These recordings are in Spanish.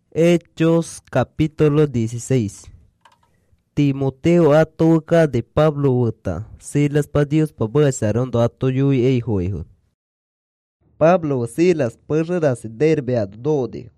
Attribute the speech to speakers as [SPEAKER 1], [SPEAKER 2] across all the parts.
[SPEAKER 1] Hechos capítulo 16. Timoteo atuka de Pablo wuta. Silas pa Dios pa basaron do atu yui eiho. Pablo Silas perras derbeado dode.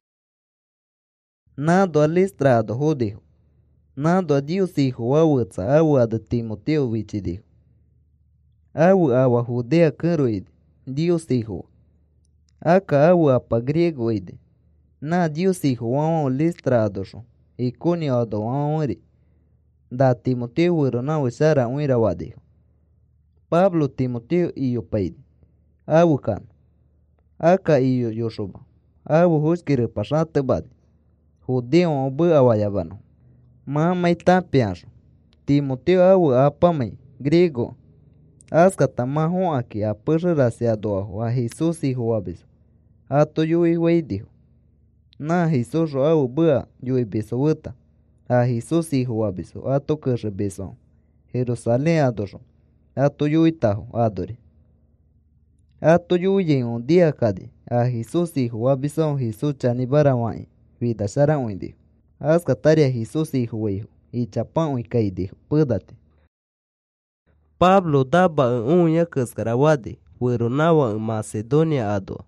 [SPEAKER 1] Nado alistrado rodeho. Nado a Dios hijo awutsa awada Timoteo vichidiho. Awa judea caroide. Dios hijo. Aka awa pa griego ide. Na Dios hijo wawan listrado sho. Iconiado wawan da Timoteo wero na wisara uira wadiho. Pablo Timoteo iyo paide. Awukan. Aka iyo yoshoba. Awu huskire pasate badi. Judeo obu awayabano. Mamay tapiasho. Timoteo awu apamay. Griego. Askata maho aki a perraseado a Jesus hijo wabiso. Ato yui weidiho. Na Jesus awu bua yui biso wuta. A Jesus hijo wabiso. Ato kerre biso. Jerusalén adosho. Ato yui taho adore. Ato yui un día kadi. A Jesus hijo wabiso Jesus chanibara wai. Vida shara uindi. Askataria Jesus hijo weiho. Y chapan uikaidiho. Pudate. Pablo daba unya kaskarawadi. Wero nawa Macedonia ado.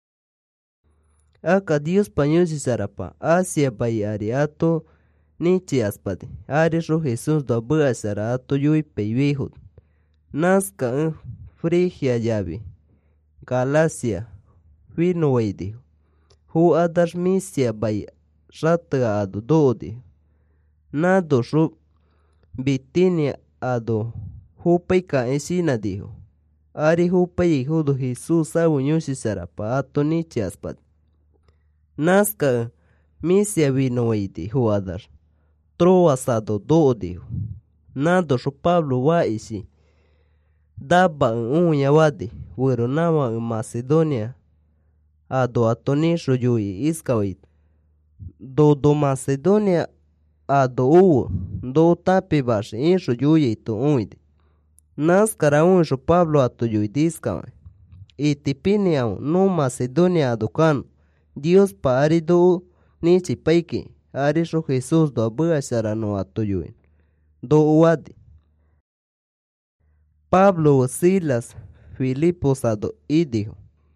[SPEAKER 1] Aka Dios pañusi sarapa. Asia bai ariato. Nichi aspade. Arisho Jesus do bua sarato yui peiwehud. Nazca Frigia yavi. Galacia. Vino weidiho. Hu adas misia bai rata ado dodi. Nado shu Bitinia ado. Hupai ka esina dijo. Ari hupai hudo Jesus awu nyusi sarapa ato nichi aspad. Nazca misia vino weidi huadar. Troas ado do dijo. Nado shu Pablo wa isi. Daba unya wadi. Wero nama Macedonia. Ado atonisho yui iskawit. Do Macedonia ado uwo. Do tapi bashi insho yui ito uide. Nazcara unsho Pablo ato yui diskawa. Itipini au no Macedonia adukan. Dios pa arido nichi paiki. Arisho Jesus do abua sharano ato yui. Do uwadi. Pablo Silas Filipos ado idiho.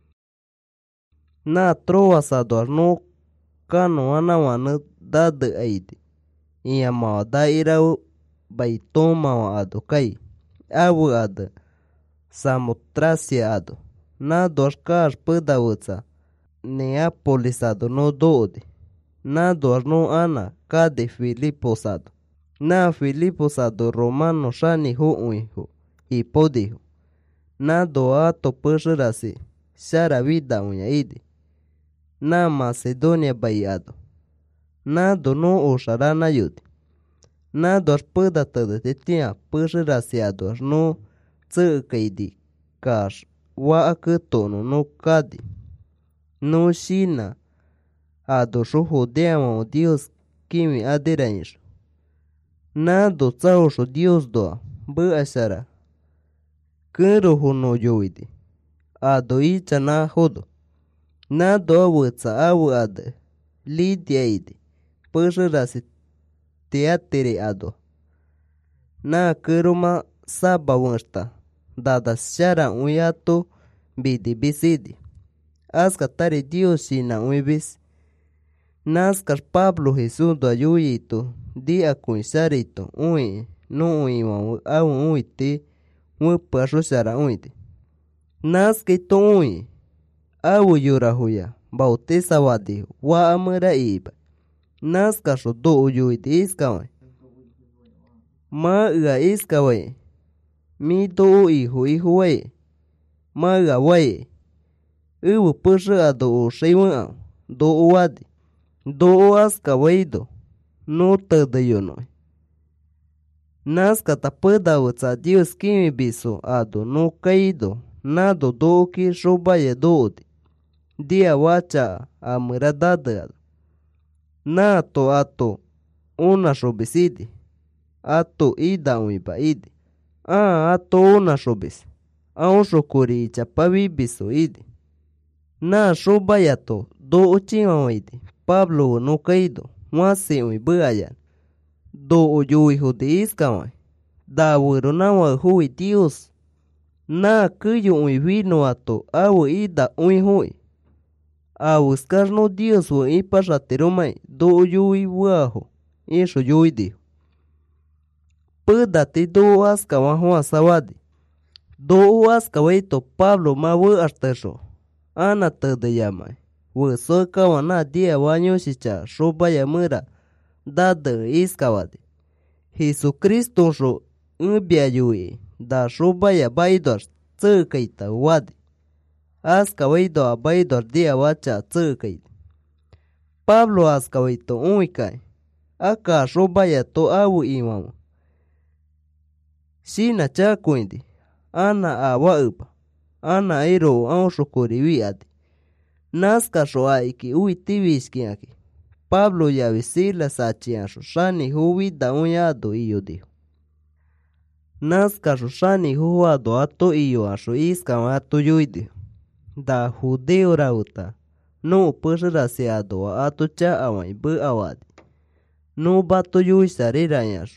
[SPEAKER 1] Na Troas ado arno kano anawana dade aidi. Iyamawa da irau baitoma ado kai. Awu ado Samotracia ado. Na doskar pedawutsa. Neapolis ado no doode. Na dorno ana kade Filipos ado. Na Filipos ado Romano shani hu uihu. Hipodiho. Na do ato perrasi. Shara vida unya ide. Na Macedonia bayado. Na do no osharana yudi. Na dos peda tada te tia perrasiado no tsekaidi kash wa aketono no kadi. No shina ado sho judea Dios kimi aderanisho. Na do tsaosho Dios doa bu ashara. Kero hono yoidi. Ado icha na hodo. Na do awutsa awu ade. Lidia ide. Perrasi teatere ado. Na keroma saba wasta. Dada shara uyato bidi bisidi. Askatare Dios shina uibis. Nazcar Pablo Jesus do ayuyito. Dia kuisarito ui. No uiwa awu uite. Wupasho shara uite. Nazkito ui. Awu yurahuya. Bautesa wadi. Wa amara iba. Nazkasho do uyuite iskawa. Ma ua iskawa. Mi do ihu wae. Ma ua wae. Uwu perra ado o sheiwa. Do uwadi. Do aska waido. No tada yono. Nazca tapada wutsa Dios kimi biso ado no kaido. Nado do ki shobaya doode. Dia wacha amuradada. Na ato una shobisidi. Ato ida uiba idi. Ato una shobis. Aosho kuri chapavi biso idi. Na shobayato do uchiwa idi. Pablo no caído, wasi ui buayan. Do yui hudi iskawan. Da wuro na wa hui Dios. Na kuyu ui vino ato awu ida ui hui. Awu skar no Dios wa ipa ratiromai do yui waho. Isho yui dijo. Pudati do askawan huan sawadi. Do askawaito Pablo ma wa artasho. Ana tade yamai. Wa soka wana dia wanyoshicha shobaya mura. Dada iskawadi. Jesucristo sho ubia yui. Da shobaya baidor tsakaita wadi. Askawaido a baidor dia wacha tsakaita. Pablo askawaito uikai. Aka shobaya to awu imamu. Shina chakuindi. Ana awa upa. Ana iro anshukuri wiadi. Naska sho aiki ui tiviskiaki. Pablo yavi Silas achiansho shani huwida unyado iyo dijo. Naska sho shani huwado ato iyo asho iska ato yuidi. Da judeo rauta. No pushrasiado ato cha awai bu awadi. No bato yuisari rayasho.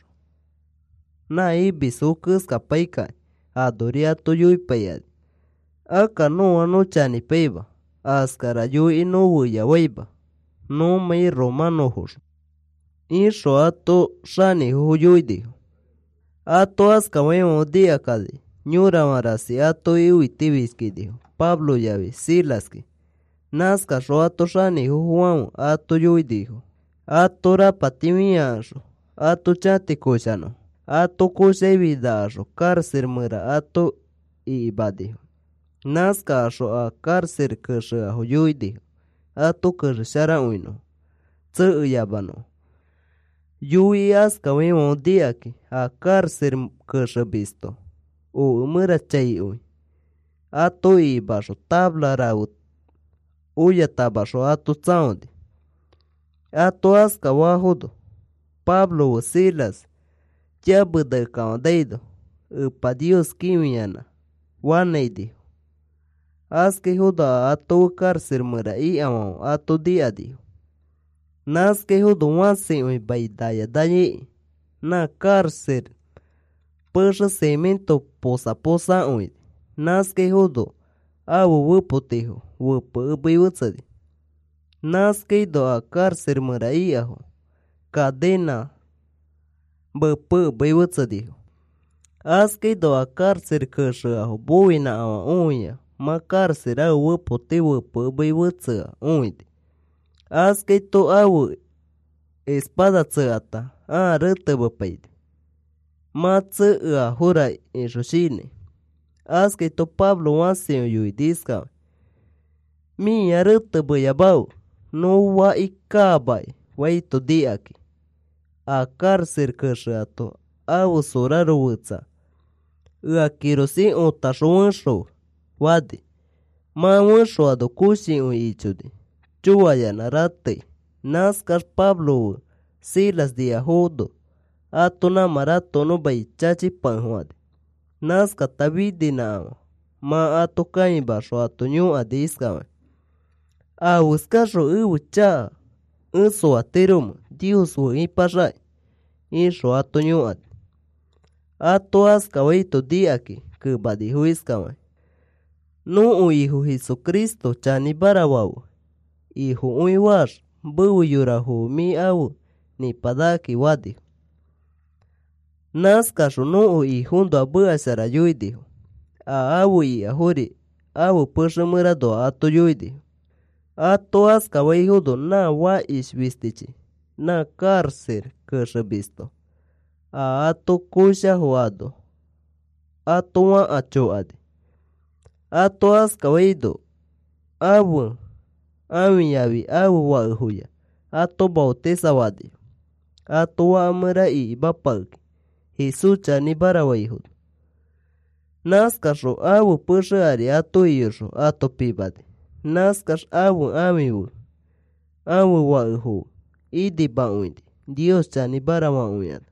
[SPEAKER 1] Na ibisu kuska paikai. Adori ato yui payadi. Aka no ano chani peiba. Askara yui no wuya waiba. No mai romano hosho. Isho ato shani huyui dijo. Ato aska wemo dia kadi. Nyura marasi ato iwi tibiski dijo. Pablo yavi Silaski. Naska sho ato shani hujuan ato yui dijo. Ato rapatimi asho. Ato chati kushano. Ato kushe vida asho. Cárcel mura ato iba dijo. Naska asho a cárcel kushe aho yui dijo. Ato kushe shara uino. Tsu yabano. Yui aska wemo diaki. A cárcel kushe visto. O mura chay ui. Ato ibasho tabla raut. Uya tabasho ato tsaundi. Ato aska wahudo. Pablo o Silas. Yabuda kaondeido. Upa Dios kimiana. Wanei dijo. Aske huda ato cárcel mura i amao ato dia dijo. Naske hudo wansi ui baidaya dayi. Na cárcel. Pusha cemento posa ui. Naske hudo. Awu wupo dijo. Wupo ubi wutsadi. Naske do a cárcel mura i aho. Cadena. Bupu ubi wutsadi. Aske do a cárcel kusha aho. Buina awa unya. Ma cárcel awu wupo ti wupo ubi wutsa uidi. Aske to awu espada tsata. Rita bupaidi. Ma tsu a hura isho shine. Aske to Pablo wansi yui diska. Mi rita buyabau. No wa ikabai. Waito diaki. A cárcel kusha ato. Awu soraro wutsa. Kirosi utasho wansho. Wadi. Ma wansho ado kushi ui ichudi. Chuwayana rate. Naskar Pablo Silas dia hudo. Ato na marato no bai chachi panhuade. Naska tabidi na ma ato kai basho ato nyu adiska. A uskasho uwu cha. Unso aterum. Dios wu ipashai. Isho ato nyu ad. Ato aska waito diaki. Kubadi huiska. No hijo Jesucristo chani barawawu. Hijo uiwar. Buwu yurahu mi awu. Ni padaki wadi. Naskasho no hijundo abu asara yui dijo. A awu i ahuri. Awu pusha murado ato yui dijo. Ato aska waihudo na wa ishvistichi. Na cárcel kusha visto. A ato kusha huado. Ato wa acho adi. Ato aska waido. Awu. Awi yavi awu wa uhuya. Ato bautesa wadi. Ato wa amura i bapauki. Jesús chani barawaihudo. Naskasho awu pusha ari ato iyosho ato pibadi. Naskash awu amiwu. Awu wa uhu. Idi ba uindi. Dios chani barawa uyana.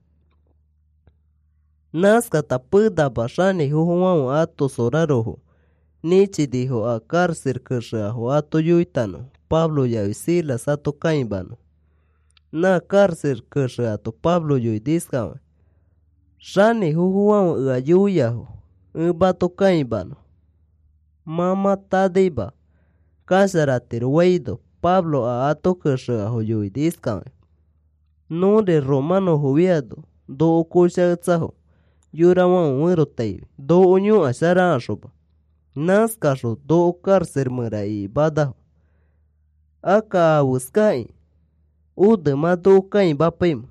[SPEAKER 1] Naskata puda bashani huhuwawu ato sorarohu. Nichi dijo a cárcel kusha aho ato yuitano. Pablo yavi Silas ato caibano. Na cárcel cărre ato Pablo yui discawe. Shani huhuan ua yuyahu. Bato caibano. Mama tadiba. Casaratir weido. Pablo a ato cărre aho yui discawe. No de romano huviado. Do kusha tsaho. Yurawan wiro teivi. Do unyu ashara ashoba. Naskasho do cárcel mura i badaho. Aka awuskai. Ude ma do kai bapim.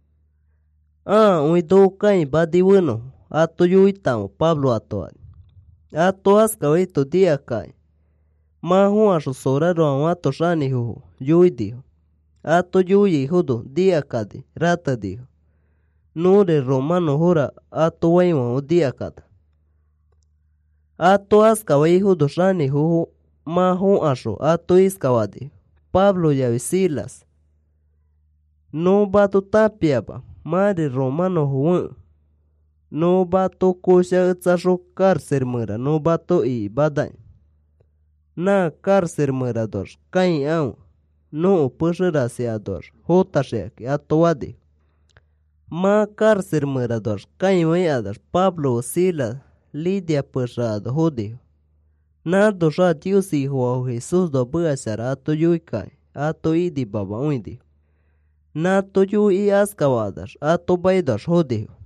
[SPEAKER 1] Ui do kai badiwino. Ato yuitamo Pablo atoa. Ato askawito dia kai. Ma huasho soraro ato shani huhu. Yui dijo. Ato yui hudo dia kadi. Rata dijo. Nure romano hura ato waiwa o dia kada. Ato askawai hudo shani huhu. Ma huasho ato iskawadi. Pablo yavi Silas. No bato tapiaba. Mari romano huun. No bato kusha utsasho cárcel mura. No bato i badai. Na cárcel mura dos. Kain au. No pushirasiador. Hotasheaki ato wadi. Ma cárcel mura dos. Kain weadas. Pablo Silas. Lidia pushado jodijo. Na dosha Dios hijo a Jesús do buashara ato yuikai. Ato idi baba uindi. Na to yui askawadas. Ato baidas jodijo.